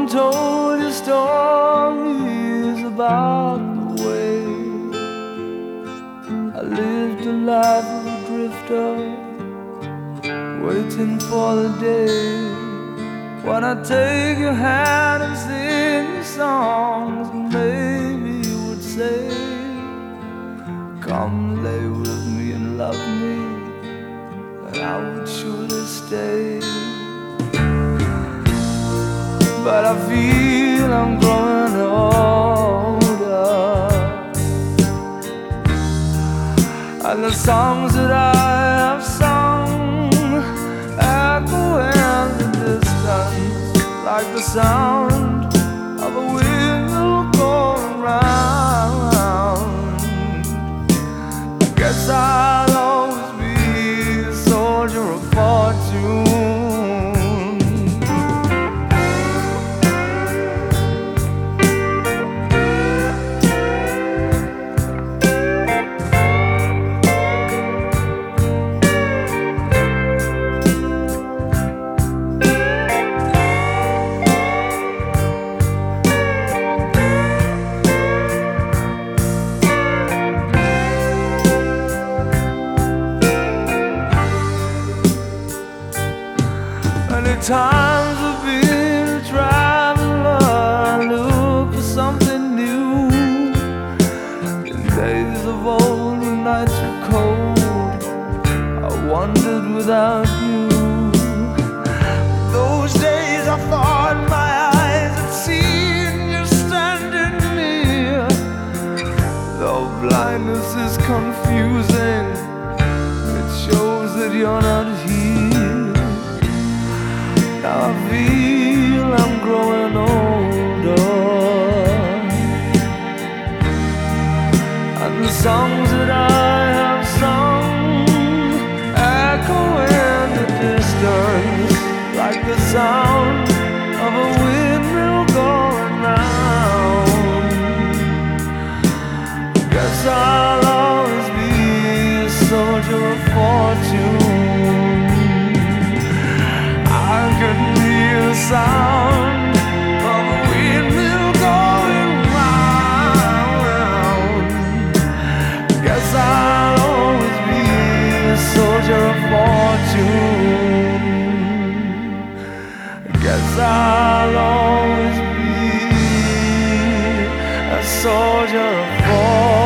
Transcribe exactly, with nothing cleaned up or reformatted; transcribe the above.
told you stories about the way I lived a life of a drifter, waiting for the day when I take your hand and sing you songs, and maybe you would say, come lay with me and love me, and I would surely stay. But I feel I'm growing older, and the songs that I have sung echo in the distance like the sound of a wheel going round. I guess I'll always be a soldier of fortune. Many times I've been a traveler, look for something new. In days of old when nights were cold, I wandered without you. Those days I thought my eyes had seen you standing near. Though blindness is confusing, it shows that you're not here. Now I feel I'm growing older, and the songs that I have sung echo in the distance like the sound of a windmill going round. Guess I'll always be a soldier of fortune. I couldn't hear the sound of a windmill going round. Guess I'll always be a soldier of fortune. Guess I'll always be a soldier of fortune.